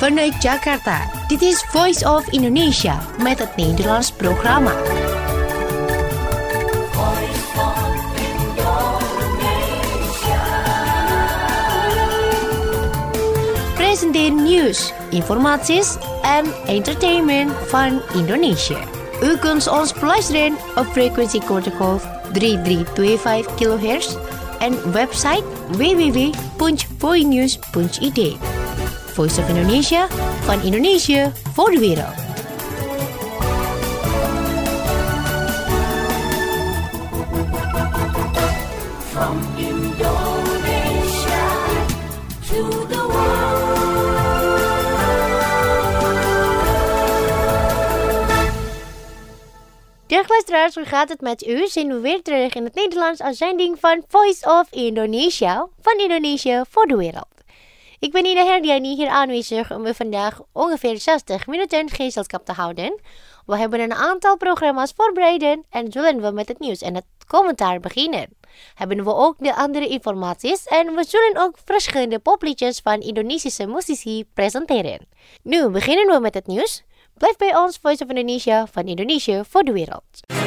Vanuit Jakarta, dit is Voice of Indonesia met het Nederlands programma. Presenteer nieuws, informaties en entertainment van Indonesië. U kunt ons beluisteren op frequentie kortgolf 3325 kHz en website www.voinews.id. Voice of Indonesia, van Indonesië voor de wereld. From Indonesia to the world. Dag luisteraars, hoe gaat het met u? Zijn we weer terug in het Nederlands uitzending van Voice of Indonesia, van Indonesië voor de wereld. Ik ben Ina Herdiani hier aanwezig om u vandaag ongeveer 60 minuten gezelschap te houden. We hebben een aantal programma's voorbereid en zullen we met het nieuws en het commentaar beginnen. Hebben we ook de andere informaties en we zullen ook verschillende popliedjes van Indonesische muzici presenteren. Nu beginnen we met het nieuws. Blijf bij ons, Voice of Indonesia, van Indonesië voor de wereld.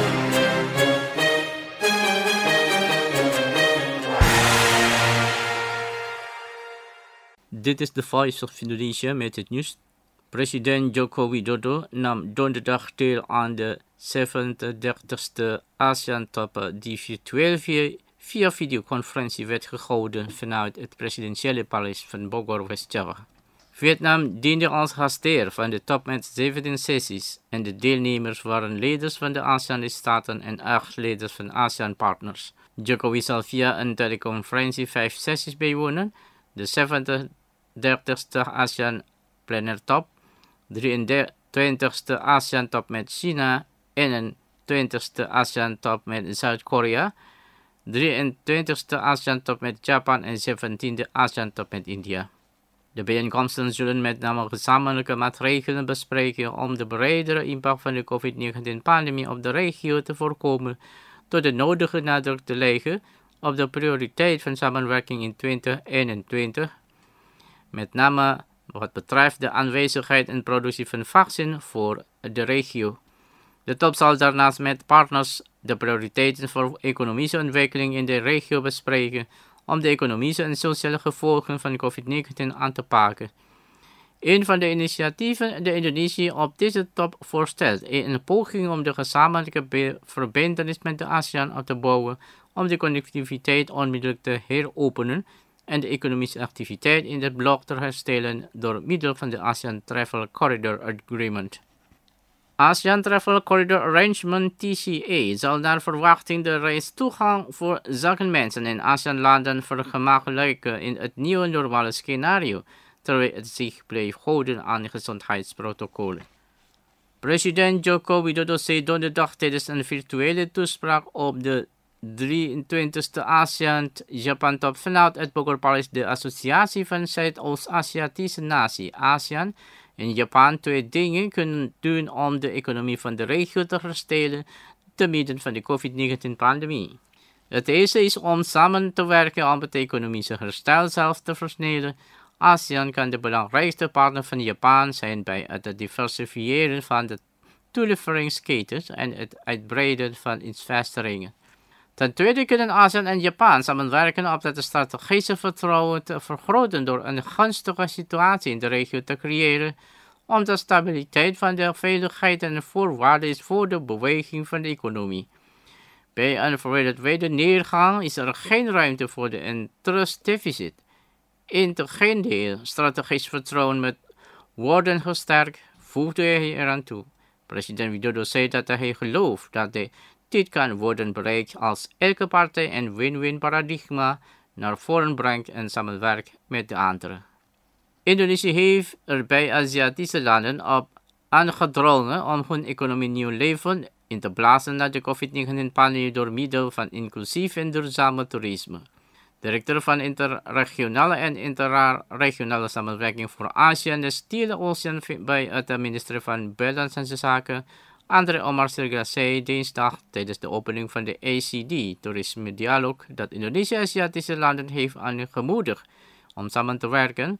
Dit is de Voice of Indonesia met het nieuws. President Joko Widodo nam donderdag deel aan de 37e ASEAN-top die virtueel via videoconferentie werd gehouden vanuit het presidentiële paleis van Bogor, West-Java. Vietnam diende als gastheer van de top met 17 sessies en de deelnemers waren leiders van de ASEAN-lidstaten en 8 leiders van ASEAN-partners. Jokowi zal via een teleconferentie 5 sessies bijwonen, de 37e ASEAN Plenaire Top, 23e ASEAN Top met China en een 20e ASEAN Top met Zuid-Korea, 23e ASEAN Top met Japan en 17e ASEAN Top met India. De bijeenkomsten zullen met name gezamenlijke maatregelen bespreken om de bredere impact van de COVID-19-pandemie op de regio te voorkomen, door de nodige nadruk te leggen op de prioriteit van samenwerking in 2021, met name wat betreft de aanwezigheid en productie van vaccin voor de regio. De top zal daarnaast met partners de prioriteiten voor economische ontwikkeling in de regio bespreken om de economische en sociale gevolgen van COVID-19 aan te pakken. Een van de initiatieven die Indonesië op deze top voorstelt is een poging om de gezamenlijke verbintenis met de ASEAN op te bouwen om de connectiviteit onmiddellijk te heropenen en de economische activiteit in het blok te herstellen door middel van de ASEAN Travel Corridor Agreement. ASEAN Travel Corridor Arrangement TCA zal naar verwachting de reistoegang voor zakenmensen in ASEAN-landen vergemakkelijken in het nieuwe normale scenario, terwijl het zich blijft houden aan gezondheidsprotocollen. President Joko Widodo zei donderdag tijdens een virtuele toespraak op de 23e ASEAN-Japan-top vanuit het Bogor Palace de Associatie van Zuidoost-Aziatische Natie, ASEAN, en Japan 2 dingen kunnen doen om de economie van de regio te herstellen te midden van de COVID-19-pandemie. Het eerste is om samen te werken om het economische herstel zelf te versnellen. ASEAN kan de belangrijkste partner van Japan zijn bij het diversifiëren van de toeleveringsketens en het uitbreiden van investeringen. Ten tweede kunnen ASEAN en Japan samenwerken om het strategische vertrouwen te vergroten door een gunstige situatie in de regio te creëren, omdat stabiliteit van de veiligheid een voorwaarde is voor de beweging van de economie. Bij een wereldwijde neergang is er geen ruimte voor een trustdeficit. Integendeel, strategisch vertrouwen moet worden gesterkt, voegde hij eraan toe. President Widodo zei dat hij gelooft dat dit kan worden bereikt als elke partij een win-win paradigma naar voren brengt en samenwerkt met de anderen. Indonesië heeft er bij Aziatische landen op aangedrongen om hun economie nieuw leven in te blazen na de COVID-19-pandemie door middel van inclusief en duurzame toerisme. Directeur van interregionale en interregionale samenwerking voor Azië en de Stille Oceaan bij het ministerie van Buitenlandse Zaken, Andre Omar Sirga, zei dinsdag tijdens de opening van de ACD Toerisme Dialoog dat Indonesië Aziatische landen heeft aangemoedigd om samen te werken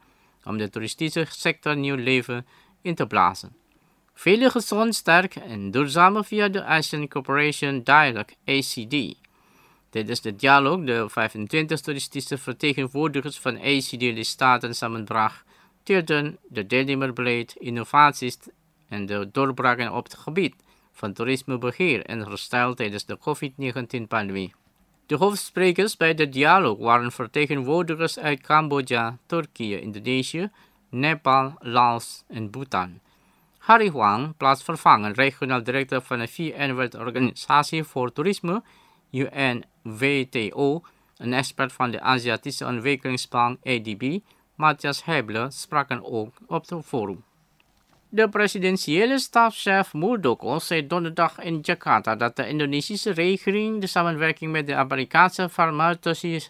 om de toeristische sector nieuw leven in te blazen. Veilig, gezond, sterk en duurzamer via de Asian Cooperation Dialogue, ACD. Dit is de dialoog de 25 toeristische vertegenwoordigers van ACD-lidstaten samenbracht tijdens de deelnemerbeleid, innovaties en de doorbraken op het gebied van toerismebeheer en herstel tijdens de COVID-19-pandemie. De hoofdsprekers bij de dialoog waren vertegenwoordigers uit Cambodja, Turkije, Indonesië, Nepal, Laos en Bhutan. Harry Huang, plaatsvervanger regionaal directeur van de VN-Wereldorganisatie voor Toerisme, UNWTO, een expert van de Aziatische Ontwikkelingsbank ADB, Matthias Hebler, spraken ook op het forum. De presidentiële stafchef Muldoko zei donderdag in Jakarta dat de Indonesische regering de samenwerking met de Amerikaanse farmaceutische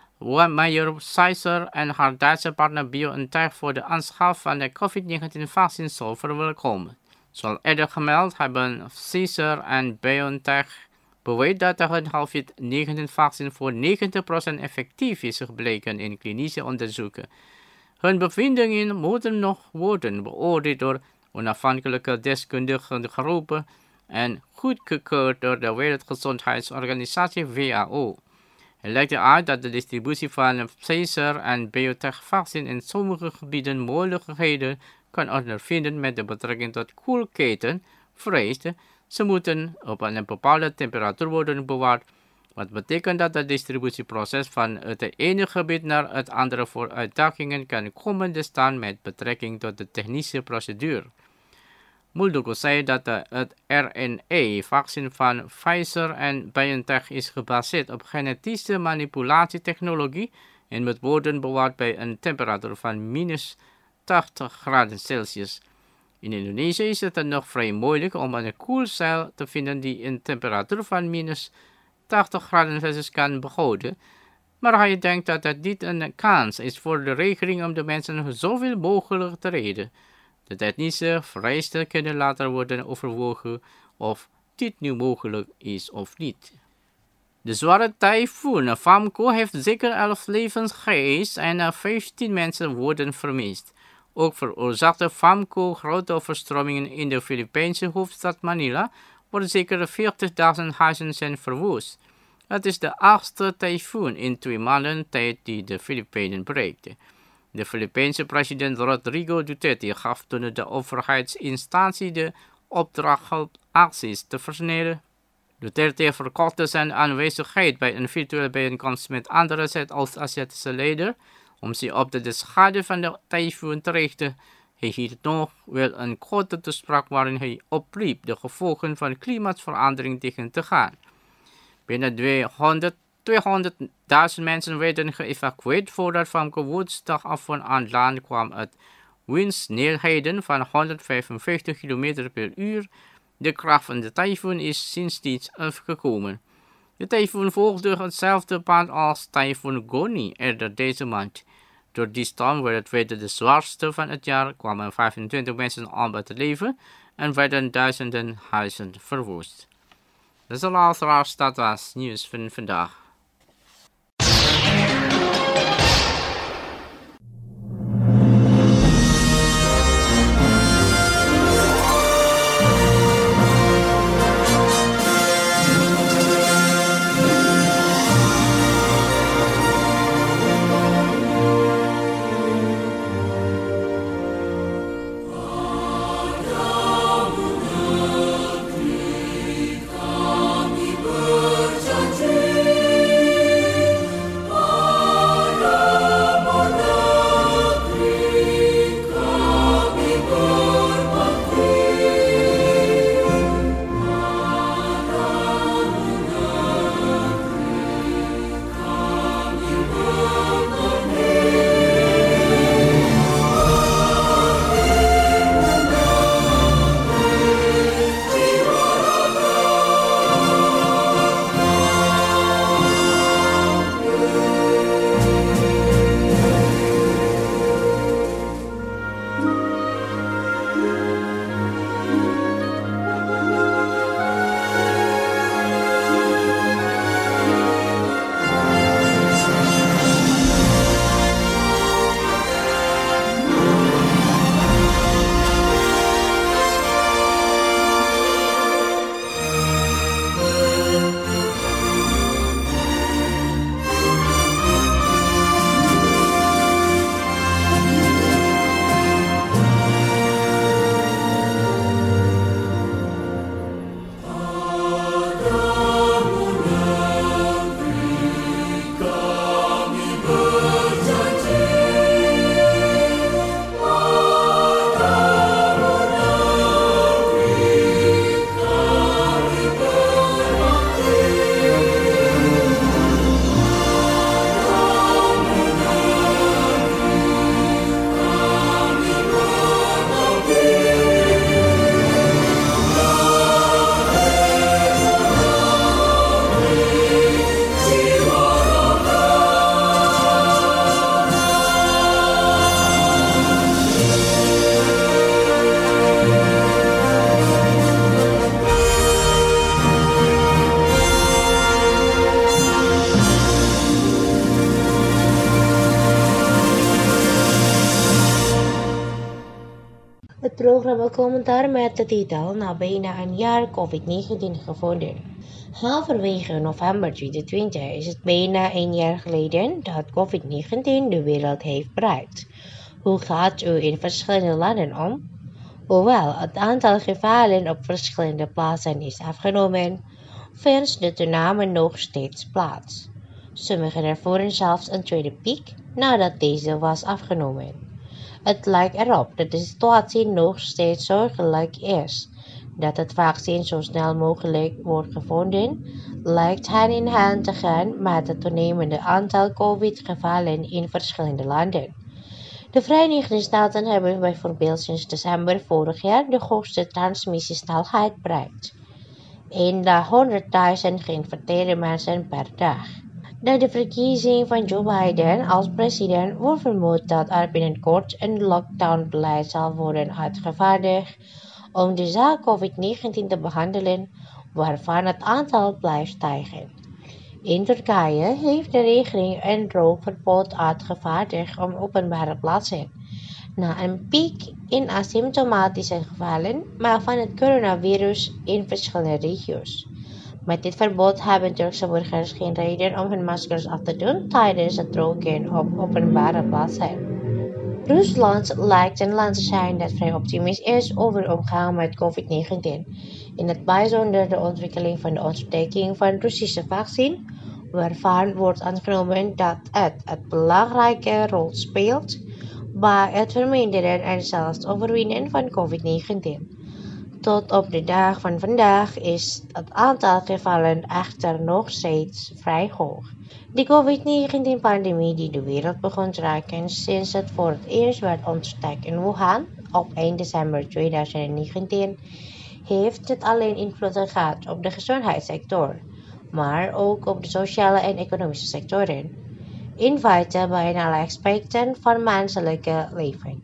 Meyer Pfizer en haar Duitse partner BioNTech voor de aanschaf van de COVID-19-vaccins zal verwelkomen. Zoals eerder gemeld hebben Pfizer en BioNTech beweerd dat hun COVID-19-vaccin voor 90% effectief is gebleken in klinische onderzoeken. Hun bevindingen moeten nog worden beoordeeld door onafhankelijke deskundige groepen en goedgekeurd door de Wereldgezondheidsorganisatie WHO. Het lijkt eruit dat de distributie van Pfizer en BioNTech-vaccin in sommige gebieden moeilijkheden kan ondervinden met de betrekking tot koelketen, vreesde. Ze moeten op een bepaalde temperatuur worden bewaard, wat betekent dat het distributieproces van het ene gebied naar het andere voor uitdagingen kan komen te staan met betrekking tot de technische procedure. Muldoko zei dat het RNA-vaccin van Pfizer en BioNTech is gebaseerd op genetische manipulatietechnologie en moet worden bewaard bij een temperatuur van minus 80 graden Celsius. In Indonesië is het nog vrij moeilijk om een koelcel te vinden die een temperatuur van minus 80 graden Celsius kan behouden, maar hij denkt dat dit een kans is voor de regering om de mensen zoveel mogelijk te redden. De technische vereisten kunnen later worden overwogen of dit nu mogelijk is of niet. De zware tyfoon Famco heeft zeker 11 levens geëist en 15 mensen worden vermist. Ook veroorzaakte Famco grote overstromingen in de Filipijnse hoofdstad Manila, waar zeker 40.000 huizen zijn verwoest. Het is de 8e tyfoon in 2 maanden tijd die de Filipijnen bereikte. De Filipijnse president Rodrigo Duterte gaf toen de overheidsinstantie de opdracht acties te versnellen. Duterte verkondigde zijn aanwezigheid bij een virtuele bijeenkomst met andere Zuidoost-Aziatische leiders om zich op de schade van de tyfoon te richten. Hij hield nog wel een korte toespraak waarin hij opriep de gevolgen van klimaatverandering tegen te gaan. Binnen 200.000 mensen werden geëvacueerd voordat Famco woensdagavond aan land kwam uit windsnelheden van 155 km per uur. De kracht van de tyfoon is sindsdien afgekomen. De tyfoon volgde hetzelfde pad als tyfoon Goni eerder deze maand. Door die storm werd het weer de zwaarste van het jaar, kwamen 25 mensen om het leven en werden duizenden huizen verwoest. Dat is de laatste Stadwas nieuws van vandaag. Berjanji programma Commentaar met de titel Na bijna een jaar COVID-19 gevonden. Halverwege november 2020 is het bijna een jaar geleden dat COVID-19 de wereld heeft bereikt. Hoe gaat u in verschillende landen om? Hoewel het aantal gevallen op verschillende plaatsen is afgenomen, vindt de toename nog steeds plaats. Sommigen ervoeren zelfs een tweede piek nadat deze was afgenomen. Het lijkt erop dat de situatie nog steeds zorgelijk is. Dat het vaccin zo snel mogelijk wordt gevonden, lijkt hand in hand te gaan met het toenemende aantal COVID-gevallen in verschillende landen. De Verenigde Staten hebben bijvoorbeeld sinds december vorig jaar de hoogste transmissiesnelheid bereikt. In de 100.000 geïnfecteerde mensen per dag. Na de verkiezing van Joe Biden als president wordt vermoed dat er binnenkort een lockdownbeleid zal worden uitgevaardigd om de zaak COVID-19 te behandelen, waarvan het aantal blijft stijgen. In Turkije heeft de regering een rookverbod uitgevaardigd om openbare plaatsen, na een piek in asymptomatische gevallen, maar van het coronavirus in verschillende regio's. Met dit verbod hebben Turkse burgers geen reden om hun maskers af te doen tijdens het roken op openbare plaatsen. Rusland lijkt een land te zijn dat vrij optimistisch is over omgaan met COVID-19, in het bijzonder de ontwikkeling van de ontdekking van het Russische vaccin, waarvan wordt aangenomen dat het een belangrijke rol speelt bij het verminderen en zelfs overwinnen van COVID-19. Tot op de dag van vandaag is het aantal gevallen echter nog steeds vrij hoog. De COVID-19-pandemie die de wereld begon te raken sinds het voor het eerst werd ontdekt in Wuhan op 1 december 2019, heeft niet alleen invloed gehad op de gezondheidssector, maar ook op de sociale en economische sectoren. In feite bijna alle aspecten van menselijke leven.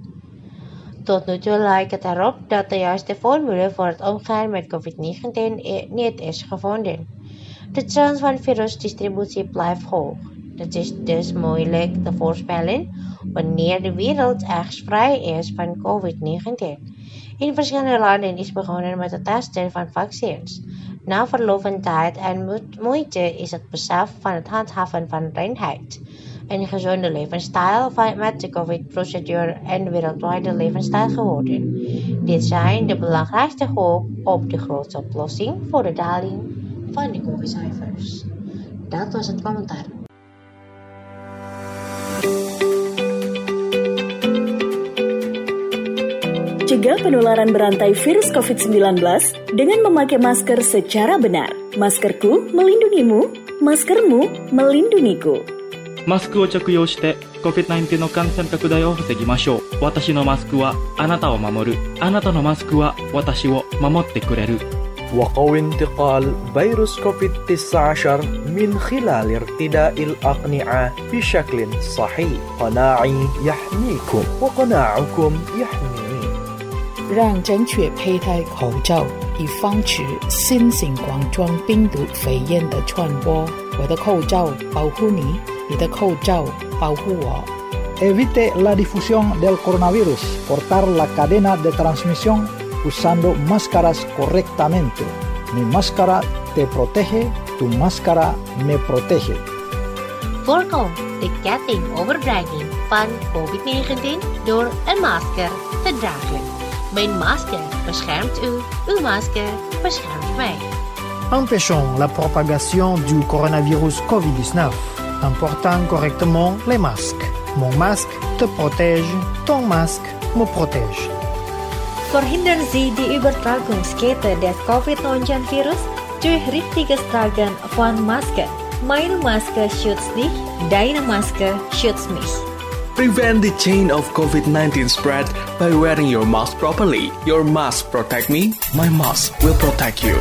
Tot nu toe lijkt het erop dat de juiste formule voor het omgaan met COVID-19 niet is gevonden. De trend van virusdistributie blijft hoog. Het is dus moeilijk te voorspellen wanneer de wereld echt vrij is van COVID-19. In verschillende landen is begonnen met het testen van vaccins. Na verloop van tijd en moeite is het besef van het handhaven van reinheid, een gezonde levensstijl met de COVID-procedure en wereldwijde levensstijl geworden. Dit zijn de belangrijkste hoop op de grootste oplossing voor de daling van de COVID-cijfers. Dat was het commentaar. Cegah penularan berantai virus COVID-19 dengan memakai masker secara benar. Maskerku melindungimu, maskermu melindungiku. マスクを着用して COVID-19 の感染拡大を防ぎましょう。私のマスクはあなたを守る。あなたのマスクは私を守ってくれる。 وقوي انتقال فيروس كوفيد-19 من خلال ارتداء الأقنعة بشكل صحيح. قناعي يحميكم وقناعكم يحميني. 让正确佩戴口罩，以防止新型冠状病毒肺炎的传播。我的口罩保护你，你的口罩保护我。 Evite la difusión del coronavirus. Cortar la cadena de transmisión usando máscaras correctamente. Mi máscara te protege, tu máscara me protege. Voorkom de kettingoverbreiding van COVID-19 door een masker te dragen. Mijn masker beschermt u, uw masker beschermt mij. Empêchons la propagation du coronavirus COVID-19 en portant correctement les masques. Mon masque te protège, ton masque me protège. Verhindern Sie die Übertragungskette des Covid-19-Virus durch richtiges Tragen von Maske. Meine Maske schützt dich, deine Maske schützt mich. Prevent the chain of COVID-19 spread by wearing your mask properly. Your mask protect me, my mask will protect you.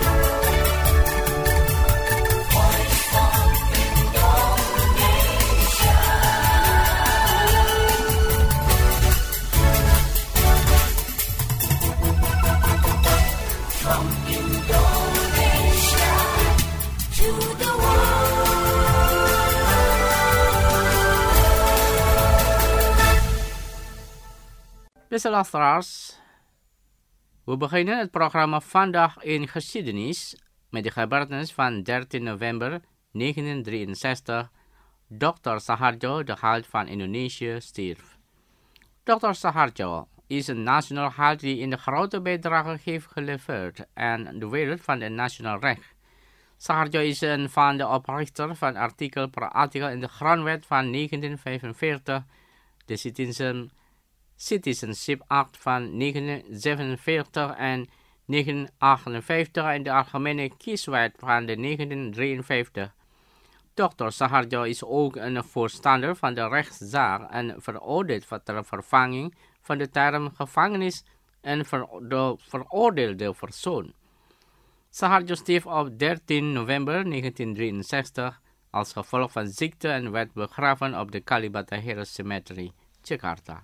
Beste luisteraars, We beginnen het programma Vandaag in Geschiedenis met de gebeurtenis van 13 november 1963. Dr. Soeharto, de held van Indonesië, stierf. Dr. Soeharto is een nationaal held die een grote bijdrage heeft geleverd aan de wereld van het nationaal recht. Soeharto is een van de oprichters van artikel per artikel in de Grondwet van 1945, de Citizenship Act van 1947 en 1958 en de Algemene Kieswet van de 1953. Dr. Soeharto is ook een voorstander van de rechtszaak en veroordeeld voor de vervanging van de term gevangenis en de veroordeelde persoon. Soeharto stierf op 13 november 1963 als gevolg van ziekte en werd begraven op de Kalibata Heroes Cemetery, Jakarta.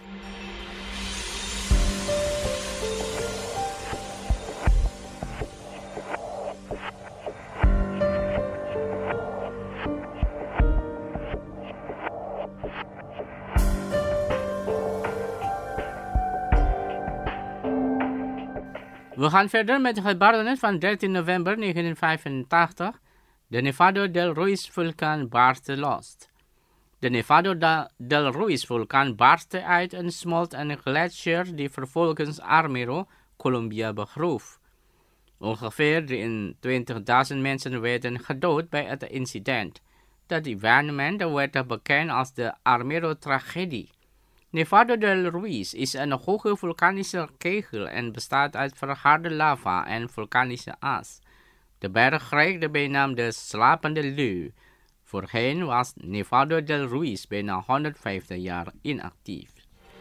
We gaan verder met de gebeurtenis van 13 november 1985. De Nevado del Ruiz vulkaan barstte los. De Nevado del Ruiz vulkaan barstte uit en smolt een gletsjer die vervolgens Armero, Colombia, begroef. Ongeveer 23.000 mensen werden gedood bij het incident. Dat evenement werd bekend als de Armero-tragedie. Nevado del Ruiz is een hoge vulkanische kegel en bestaat uit verharde lava en vulkanische as. De berg kreeg de bijnaam de slapende leeuw. Voorheen was Nevado del Ruiz bijna 150 jaar inactief.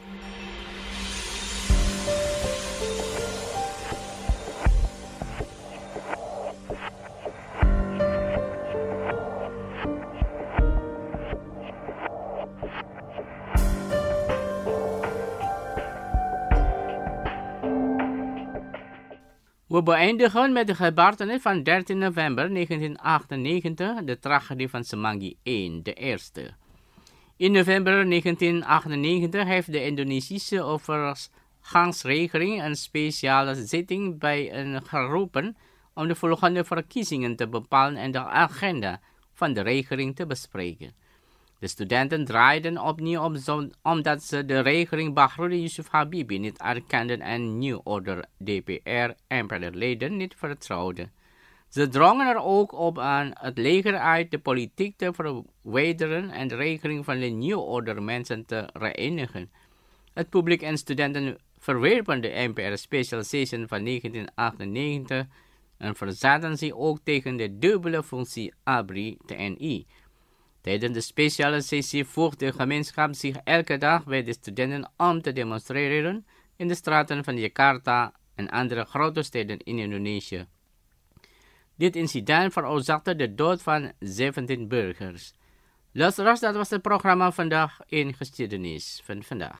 We beëindigen met de gebeurtenis van 13 november 1998, de tragedie van Semanggi I, de eerste. In november 1998 heeft de Indonesische overgangsregering een speciale zitting geroepen om de volgende verkiezingen te bepalen en de agenda van de regering te bespreken. De studenten draaiden opnieuw omdat ze de regering Bahrudin Yusuf Habibie niet erkenden en New Order DPR-MPR-leden niet vertrouwden. Ze drongen er ook op aan het leger uit de politiek te verwijderen en de regering van de New Order mensen te reënigen. Het publiek en studenten verwerpen de MPR Special Session van 1998 en verzetten zich ook tegen de dubbele functie ABRI-TNI. Tijdens de speciale sessie voegt de gemeenschap zich elke dag bij de studenten om te demonstreren in de straten van Jakarta en andere grote steden in Indonesië. Dit incident veroorzaakte de dood van 17 burgers. Luisteraars, dat was het programma Vandaag in Geschiedenis van vandaag.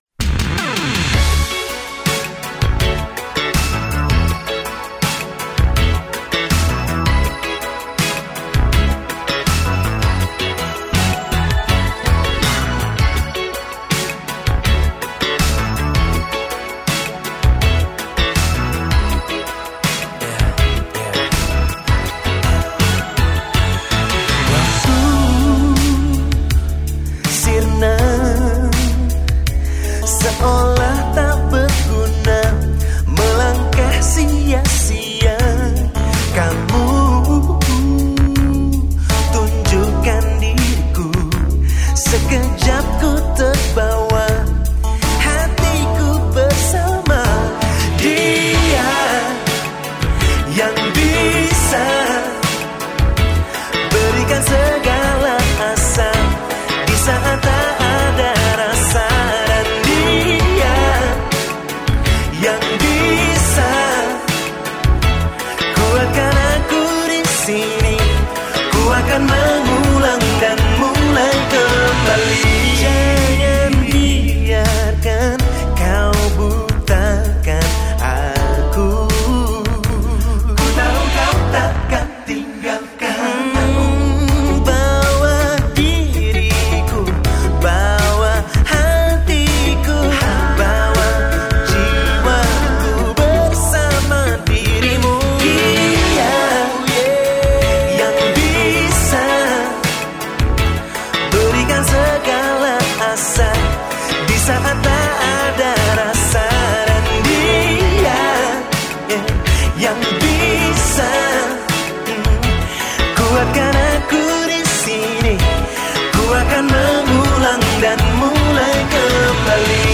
kuatkan aku di sini. Ku akan mengulang dan mulai kembali.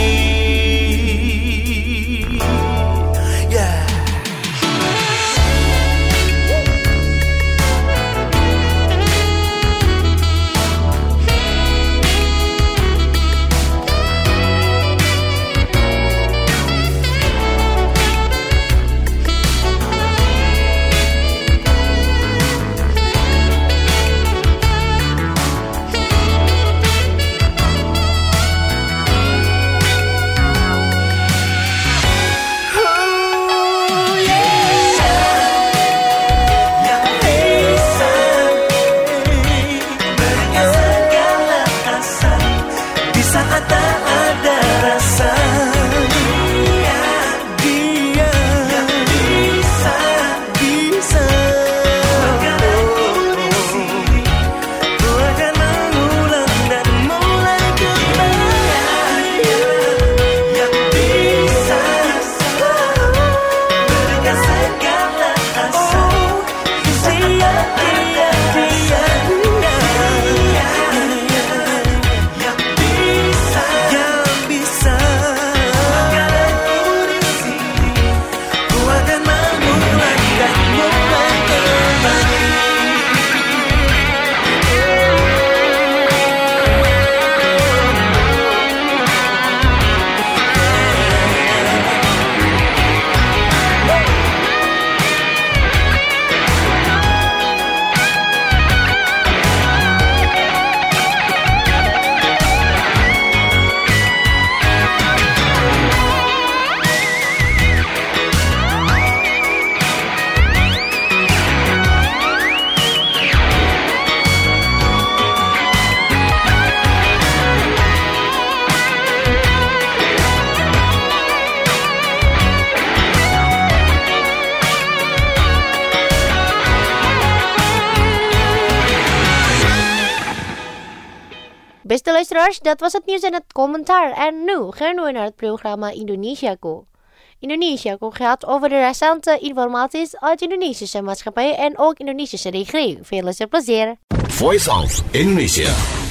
Beste luisteraars, dat was het nieuws en het commentaar. En nu gaan we naar het programma Indonesiaku. Indonesiaku gaat over de recente informaties uit Indonesische maatschappij en ook Indonesische regering. Veel luisterplezier. Voice of Indonesia.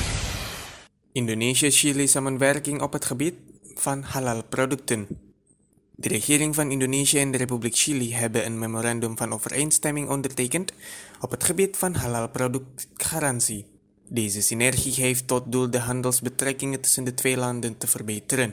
Indonesië-Chili samenwerking op het gebied van halal-producten. De regering van Indonesië en de Republiek Chili hebben een memorandum van overeenstemming ondertekend op het gebied van halal-productgarantie. Deze synergie heeft tot doel de handelsbetrekkingen tussen de twee landen te verbeteren.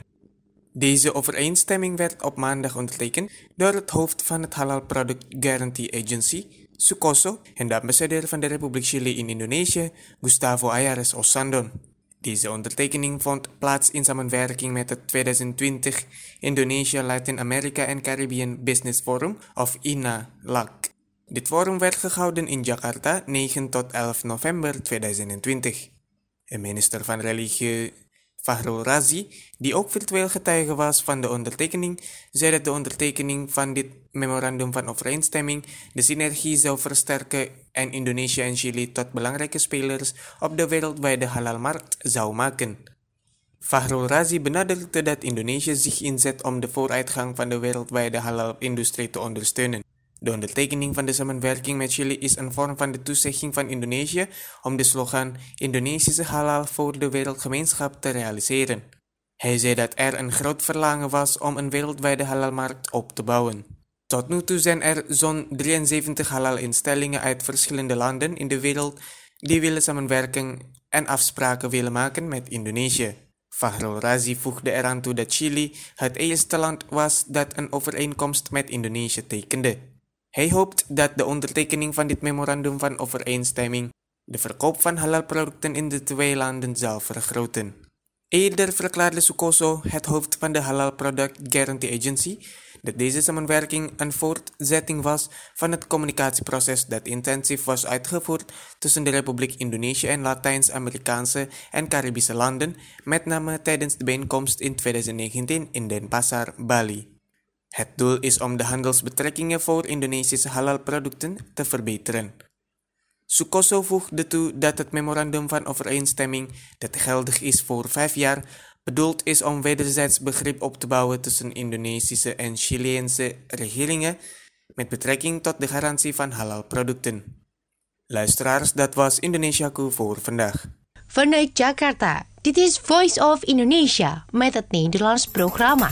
Deze overeenstemming werd op maandag ondertekend door het hoofd van het Halal Product Guarantee Agency, Sukoso, en de ambassadeur van de Republiek Chili in Indonesië, Gustavo Ayares Osandon. Deze ondertekening vond plaats in samenwerking met het 2020 Indonesia, Latin America en Caribbean Business Forum, of INA-LAC. Dit forum werd gehouden in Jakarta 9 tot 11 november 2020. En minister van Religie Fahrul Razi, die ook virtueel getuige was van de ondertekening, zei dat de ondertekening van dit memorandum van overeenstemming de synergie zou versterken en Indonesië en Chili tot belangrijke spelers op de wereldwijde halalmarkt zou maken. Fahrul Razi benadrukte dat Indonesië zich inzet om de vooruitgang van de wereldwijde halal-industrie te ondersteunen. De ondertekening van de samenwerking met Chili is een vorm van de toezegging van Indonesië om de slogan Indonesische halal voor de wereldgemeenschap te realiseren. Hij zei dat er een groot verlangen was om een wereldwijde halalmarkt op te bouwen. Tot nu toe zijn er zo'n 73 halal-instellingen uit verschillende landen in de wereld die willen samenwerken en afspraken willen maken met Indonesië. Fahrul Razi voegde eraan toe dat Chili het eerste land was dat een overeenkomst met Indonesië tekende. Hij hoopt dat de ondertekening van dit memorandum van overeenstemming de verkoop van halalproducten in de twee landen zal vergroten. Eerder verklaarde Sukoso, het hoofd van de Halal Product Guarantee Agency, dat deze samenwerking een voortzetting was van het communicatieproces dat intensief was uitgevoerd tussen de Republiek Indonesië en Latijns-Amerikaanse en Caribische landen, met name tijdens de bijeenkomst in 2019 in Denpasar, Bali. Het doel is om de handelsbetrekkingen voor Indonesische halalproducten te verbeteren. Sukoso voegde toe dat het memorandum van overeenstemming, dat geldig is voor 5 jaar, bedoeld is om wederzijds begrip op te bouwen tussen Indonesische en Chileense regeringen met betrekking tot de garantie van halalproducten. Luisteraars, dat was Indonesiaku voor vandaag. Vanuit Jakarta, dit is Voice of Indonesia met het Nederlands programma.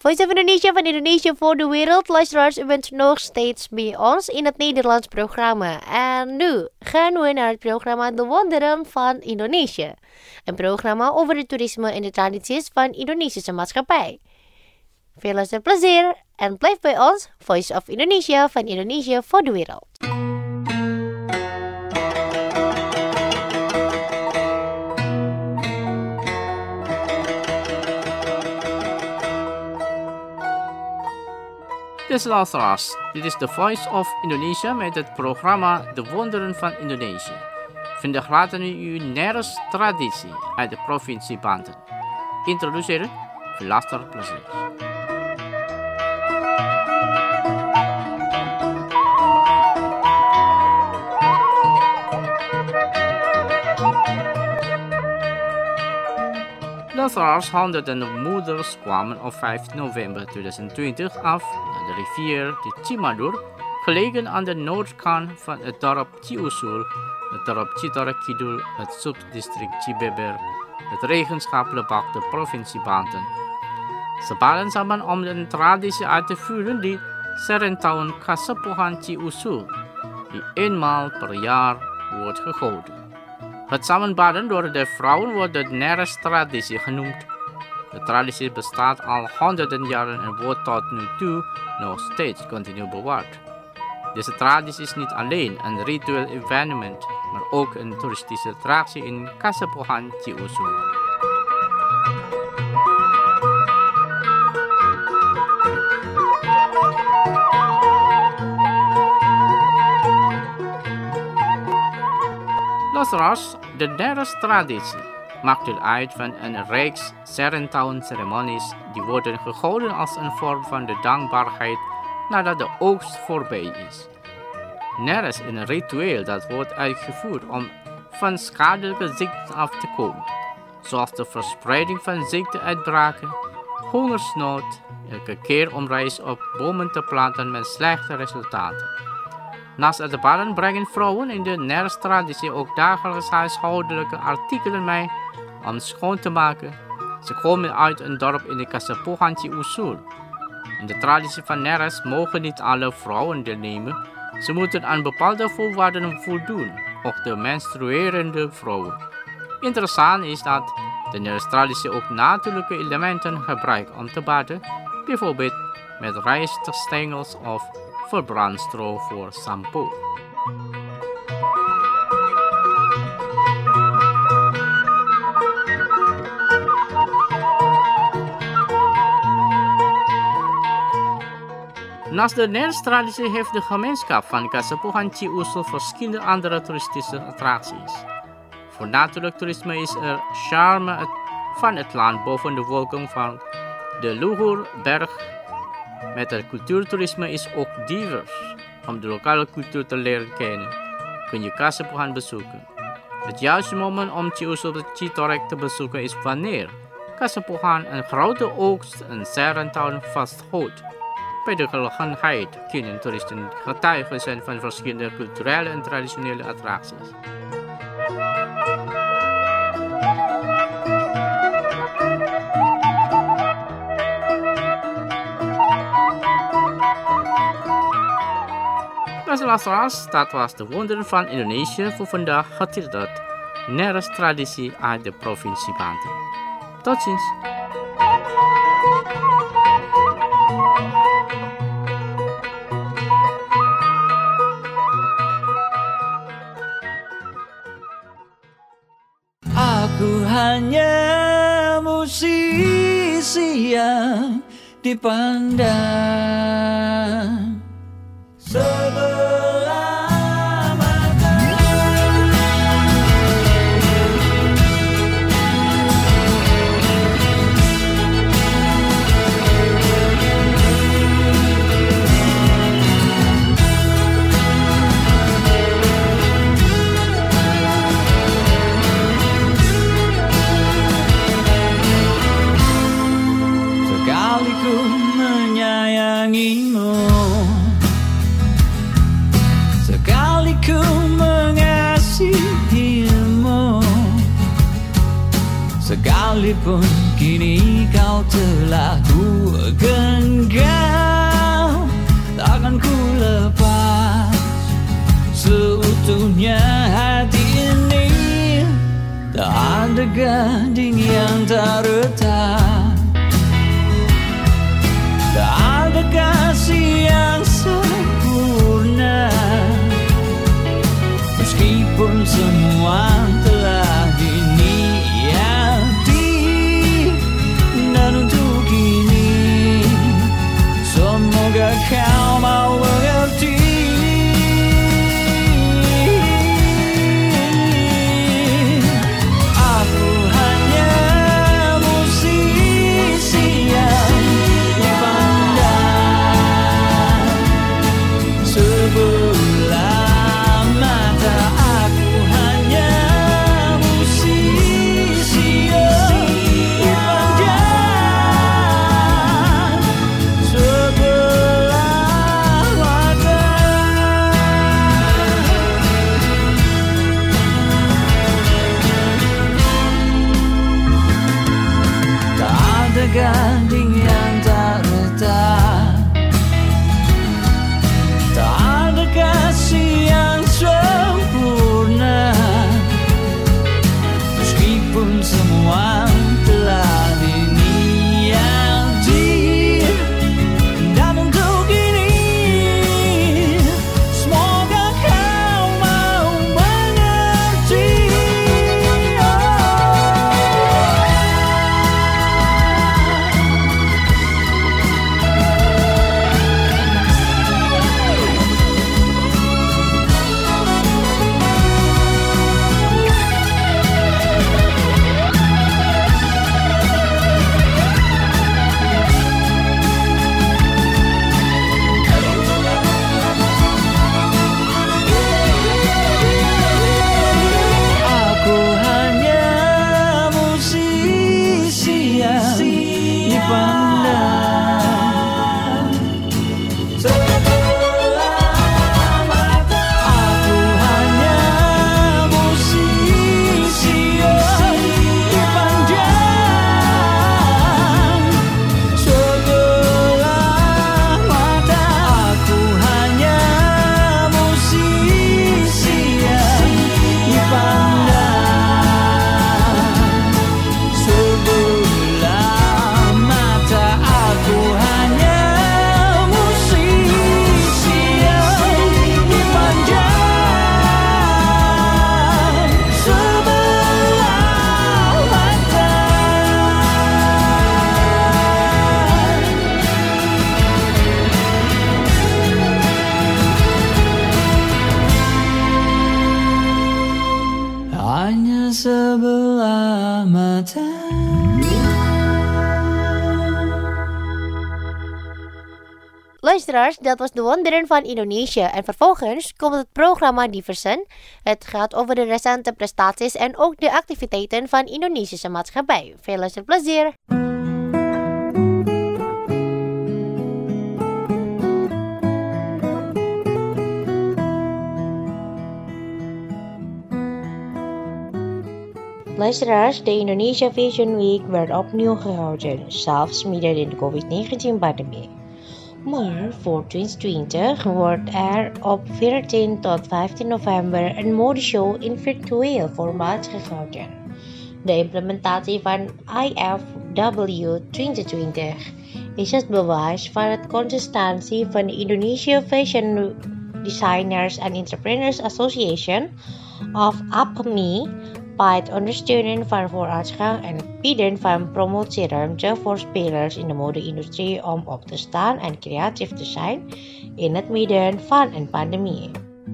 Voice of Indonesia van Indonesia voor de wereld. Luisteraars, u bent nog steeds bij ons in het Nederlands programma. En nu gaan we naar het programma De Wonderen van Indonesië. Een programma over het toerisme en de tradities van Indonesische maatschappij. Veel luisterplezier en blijf bij ons. Voice of Indonesia van Indonesia voor de wereld. Beste luisteraars, dit is de Voice of Indonesia met het programma De Wonderen van Indonesië. Vandaag laten we u Neres traditie uit de provincie Banten introduceren. Veel luisterplezier. Luisteraars, honderden moeders kwamen op 5 november 2020 af naar de rivier de Cimadur, gelegen aan de noordkant van het dorp Ciusul, het dorp Citorak Kidul, het subdistrict Cibeber, het regenschappelijk bak de provincie Banten. Ze balen samen om een traditie uit te voeren die Serentahun Kasepuhan Ciusul, die eenmaal per jaar wordt gehouden. Het samenbaden door de vrouwen wordt de Neres traditie genoemd. De traditie bestaat al honderden jaren en wordt tot nu toe nog steeds continu bewaard. Deze traditie is niet alleen een ritueel evenement, maar ook een toeristische attractie in Kasepuhan Ciusul. Luisteraars, de Neres traditie maakt deel uit van een reeks Serentahun ceremonies die worden gehouden als een vorm van de dankbaarheid nadat de oogst voorbij is. Neres is een ritueel dat wordt uitgevoerd om van schadelijke ziekten af te komen, zoals de verspreiding van ziekteuitbraken, hongersnood, elke keer om rijst op bomen te planten met slechte resultaten. Naast het baden brengen vrouwen in de Neres traditie ook dagelijks huishoudelijke artikelen mee om schoon te maken. Ze komen uit een dorp in de Kasepuhan Ciusul. In de traditie van Neres mogen niet alle vrouwen deelnemen. Ze moeten aan bepaalde voorwaarden voldoen, ook de menstruerende vrouwen. Interessant is dat de Neres traditie ook natuurlijke elementen gebruikt om te baden, bijvoorbeeld met rijststengels of verbrand stro voor shampoo. Naast de Neres traditie heeft de gemeenschap van Kasepuhan Ciusul verschillende andere toeristische attracties. Voor natuurlijk toerisme is er charme van het land boven de wolken van de Luhurberg. Met het cultuurtoerisme is ook divers. Om de lokale cultuur te leren kennen, kun je Kasepuhan bezoeken. Het juiste moment om Ciusul Citorak te bezoeken is wanneer Kasepuhan een grote oogst en Serentahun vasthoudt. Bij de gelegenheid kunnen toeristen getuigen zijn van verschillende culturele en traditionele attracties. Beste luisteraars, dat was de Wonderen van Indonesië voor vandaag, getiteld Neres traditie uit de provincie Banten. Tot ziens. Aku hanya musisi yang dipandang sebelah mata. Sekali ku menyayangimu, Sekalipun kini kau telah ku genggam, takkan ku lepas seutuhnya hati ini. Tak ada gading yang tak retak, tak ada kasih yang sempurna. Meskipun semua telah diniati, dan untuk kini semoga kau mau mengerti. Gading yang tak retak, tak ada kasih yang sempurna. Meskipun semua telah diniati, dan untuk ini semoga kau mau mengerti. Sebelah mata. Luisteraars, dat was de Wonderen van Indonesië. En vervolgens komt het programma Diversen. Het gaat over de recente prestaties en ook de activiteiten van Indonesische maatschappij. Veel luisterplezier! Luisteraars, de Indonesia Fashion Week werd opnieuw gehouden, zelfs midden in de COVID-19-pandemie. Maar voor 2020 wordt er op 14 tot 15 november een modeshow in virtueel formaat gehouden. De implementatie van IFW 2020 is het bewijs van de consistentie van de Indonesia Fashion Designers and Entrepreneurs Association of APMI bij het ondersteunen van vooruitgang en het bieden van promotieruimte voor spelers in de mode-industrie om op te staan en creatief te zijn in het midden van een pandemie.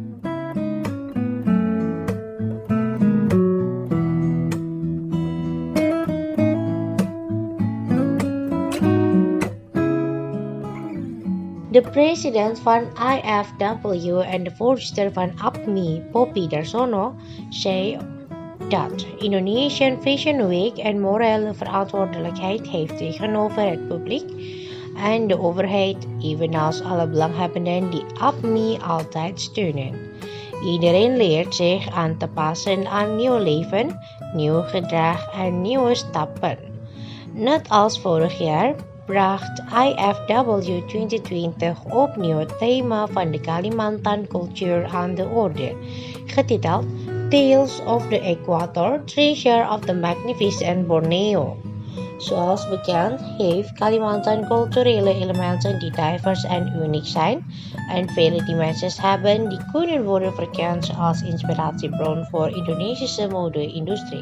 De president van IFW en de voorzitter van APMI, Poppy Darsono, zei dat Indonesian Fashion Week een morele verantwoordelijkheid heeft tegenover het publiek en de overheid, evenals alle belanghebbenden die APMI altijd steunen. Iedereen leert zich aan te passen aan nieuw leven, nieuw gedrag en nieuwe stappen. Net als vorig jaar bracht IFW 2020 opnieuw het thema van de Kalimantan cultuur aan de orde, getiteld Tales of the Equator, Treasure of the Magnificent Borneo. Zoals bekend heeft Kalimantan culturele elementen die divers en uniek zijn en vele dimensies hebben die kunnen worden verkend als inspiratiebron voor Indonesische mode-industrie.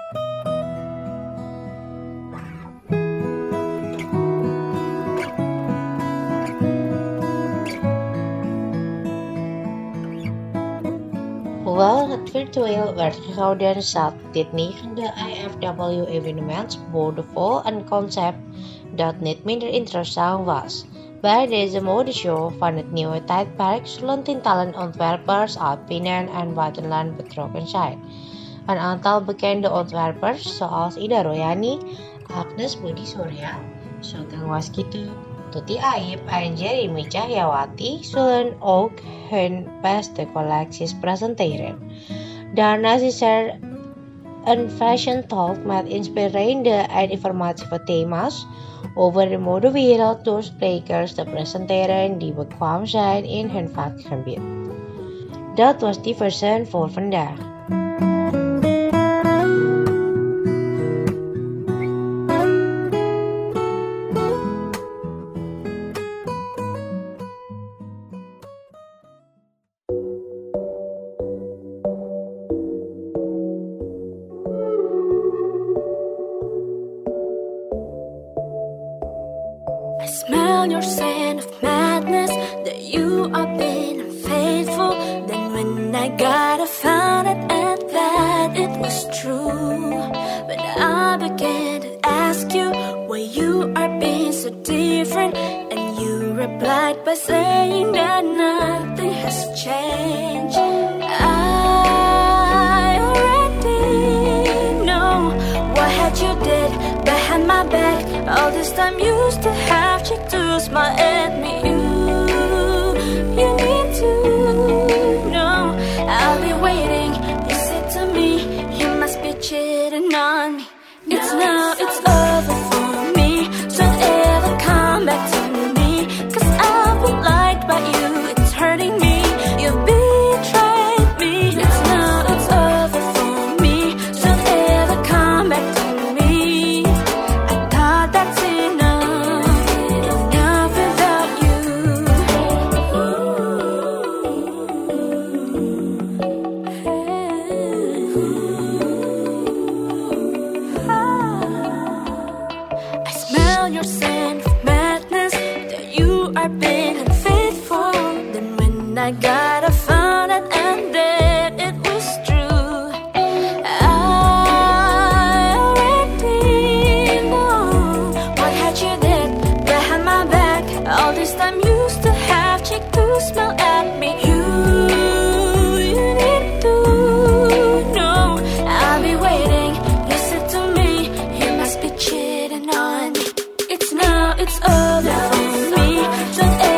Hoewel het virtueel werd gehouden, zat dit 9e IFW-evenement boordevol een concept dat niet minder interessant was. Bij deze modeshow van het nieuwe tijdperk zullen tientallen ontwerpers uit binnen- en buitenland betrokken zijn. Een aantal bekende ontwerpers zoals Ida Royani, Agnes Budi Surya, Sugeng Waskito, Tuti Aib en Jeremy Cahyawati zullen ook hun beste collecties presenteren. Daarnaast is er een fashion talk met inspirerende en informatieve thema's over de modewereld door sprekers te presenteren die bekwaam zijn in hun vakgebied. Dat was Diversen voor vandaag. I smell your scent of madness, that you are being unfaithful. Then when I got, I found it and that it was true. But I began to ask you why you are being so different, and you replied by saying that nothing has changed. I already know what had you did behind my back. All this time you still have cheek to smile at me. You need to know I'll be waiting. You said to me you must be cheating on me. It's now, it's over for me. Don't ever come back to me, 'cause I've been lied by you. It's hurting me. You betrayed me. It's now, it's over for me. Don't ever come back to me. I thought that's enough without you. I smell your scent of madness, that you are being unfaithful. Then when I got, I found it and that it was true. I already know what had you did behind my back. All this time you still have cheek to smile at me. You need to know I'll be waiting. You said to me you must be cheating on me. It's now, it's over for me. Don't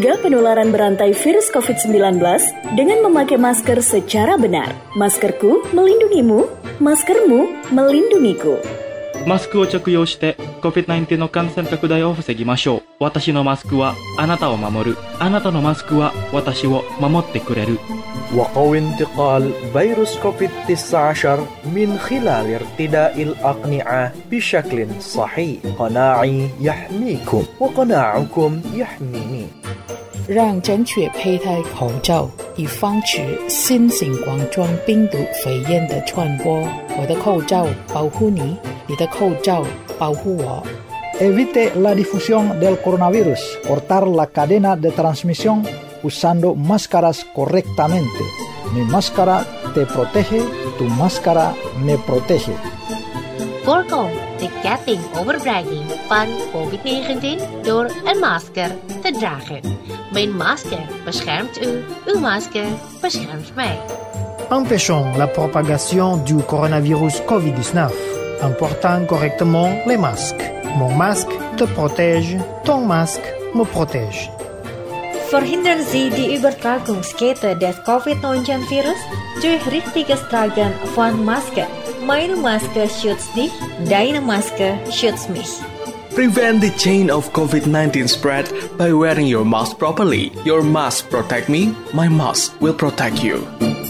Cegah penularan berantai virus COVID-19 dengan memakai masker secara benar. Maskerku melindungimu, maskermu melindungiku. マスクを着用して COVID-19 の感染拡大を防ぎましょう。私のマスクはあなたを守る。あなたのマスクは私を守ってくれる。 وقو انتقال فيروس كوفيد-19 من خلال ارتداء الأقنعة بشكل صحيح. قناعي يحميكم وقناعكم يحميني. 让正确佩戴口罩，以防止新型冠状病毒肺炎的传播。我的口罩保护你，你的口罩保护我。 Evite la difusión del coronavirus. Cortar la cadena de transmisión usando máscaras correctamente. Mi máscara te protege, tu máscara me protege. Voorkom de ketting overbrenging van COVID-19 door een masker te dragen. Mijn masker beschermt u, uw masker beschermt mij. Empêchons la propagation du coronavirus COVID-19 en portant correctement les masques. Mon masque te protège, ton masque me protège. Verhindern Sie die Übertragungskette des Covid-19-Virus durch richtiges Tragen von Maske. Meine Maske schützt dich, deine Maske schützt mich. Prevent the chain of COVID-19 spread by wearing your mask properly. Your mask protect me, my mask will protect you.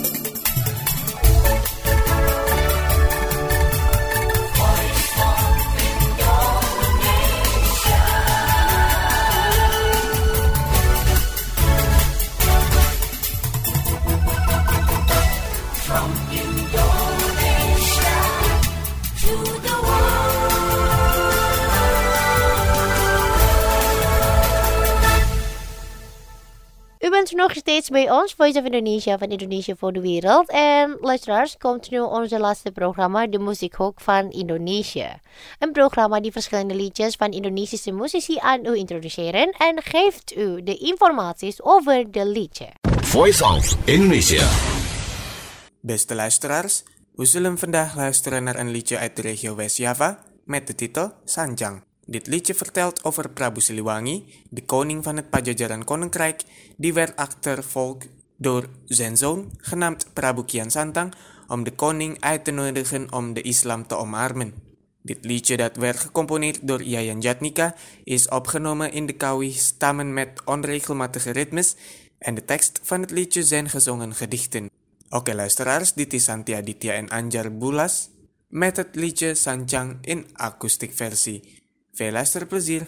U bent nog steeds bij ons, Voice of Indonesia van Indonesië voor de Wereld. En luisteraars, komt nu onze laatste programma, de Muziekhoek van Indonesië. Een programma die verschillende liedjes van Indonesische muzici aan u introduceren en geeft u de informaties over de liedje. Voice of Indonesia. Beste luisteraars, we zullen vandaag luisteren naar een liedje uit de regio West-Java met de titel Sanjang. Dit liedje vertelt over Prabu Siliwangi, de koning van het Pajajaran Koninkrijk, die werd achtervolgd door zijn zoon, genaamd Prabu Kian Santang, om de koning uit te nodigen om de islam te omarmen. Dit liedje, dat werd gecomponeerd door Yayan Jatnika, is opgenomen in de Kawi stammen met onregelmatige ritmes en de tekst van het liedje zijn gezongen gedichten. Oké luisteraars, dit is Santi Aditya en Anjar Bulas met het liedje Sanjang in akoestiek versie. Veel luisterplezier!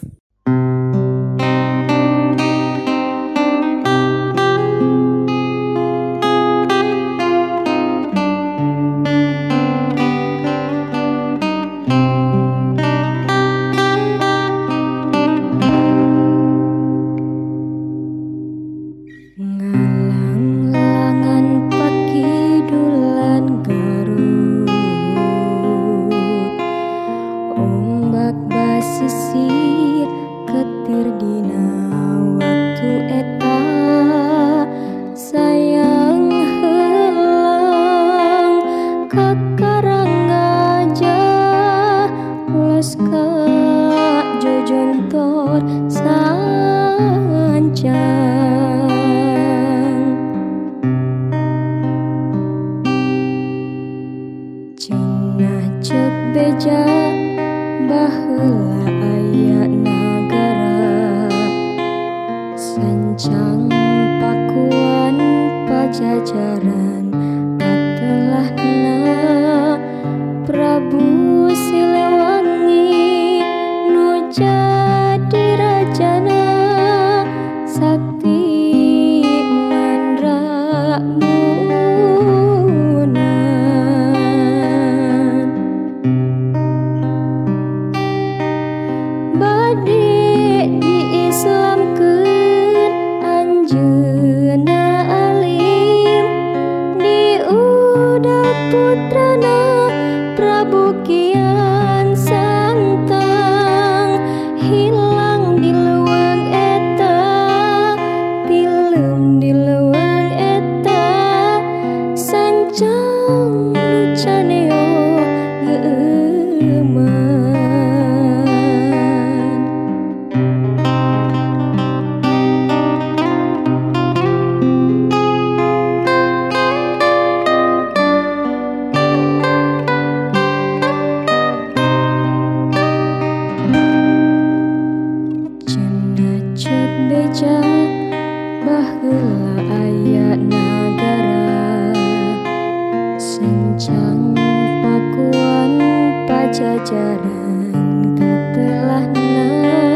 jaran katelahna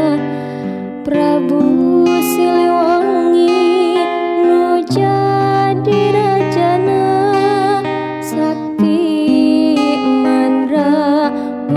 Prabu Siliwangi nu jadi rajana sakti mandra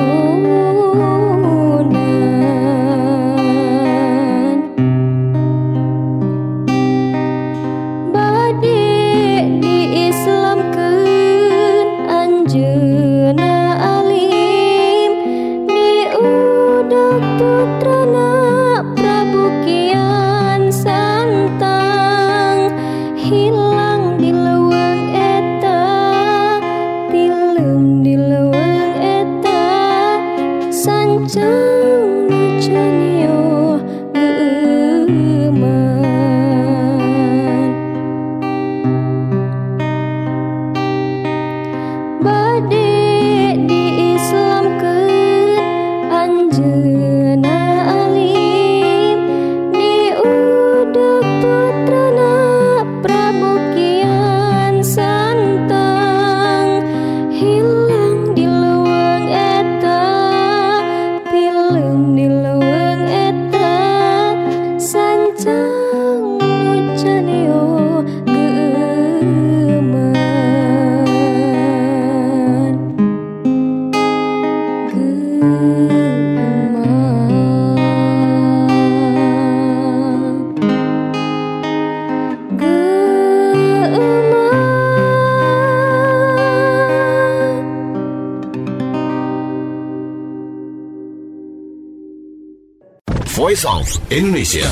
Voice of Indonesia.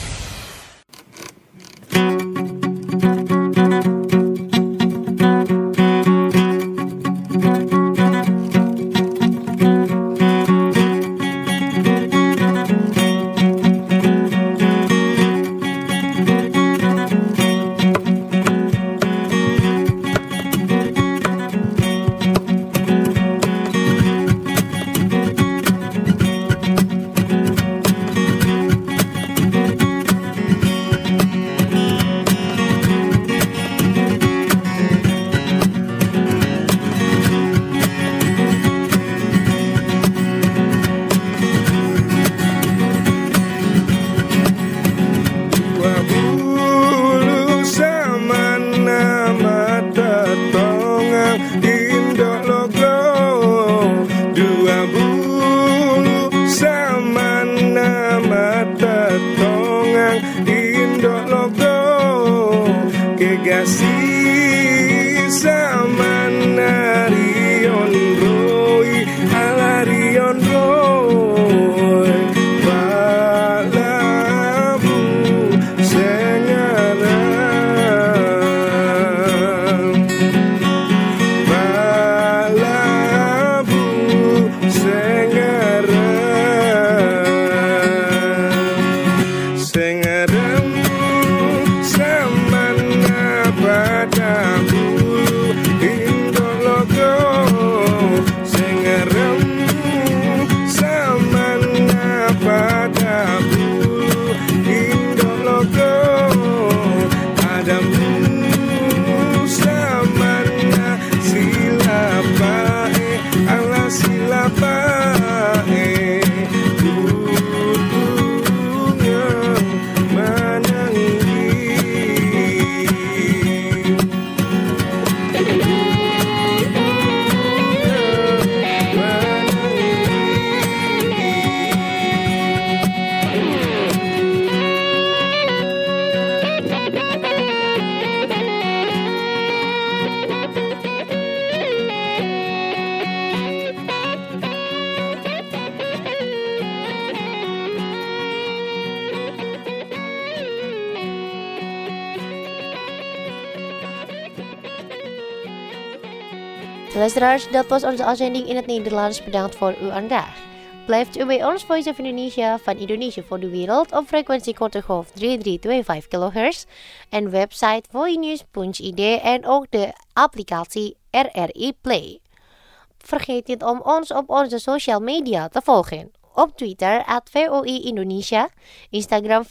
Luisteraars, dat was onze uitzending in het Nederlands. Bedankt voor uw aandacht. Blijft u bij ons Voice of Indonesia van Indonesië voor de wereld op frequentie korte golf 3325 kHz en website voinews.id en ook de applicatie RRI Play. Vergeet niet om ons op onze social media te volgen. Op Twitter @VOI Indonesia, Instagram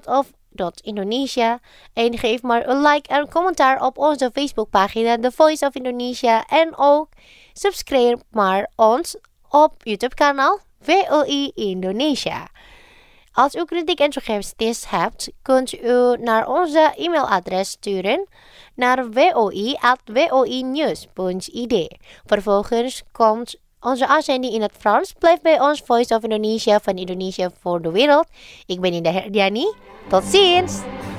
voice.of.Indonesia en geef maar een like en commentaar op onze Facebookpagina The Voice of Indonesia en ook subscribe maar ons op YouTube-kanaal WOI Indonesia. Als u kritiek en suggesties hebt, kunt u naar onze e-mailadres sturen naar woi@woinews.id. Vervolgens komt onze uitzending in het Frans. Blijf bij ons, Voice of Indonesia van Indonesia voor de wereld. Ik ben Indah Herdiani. Tot ziens!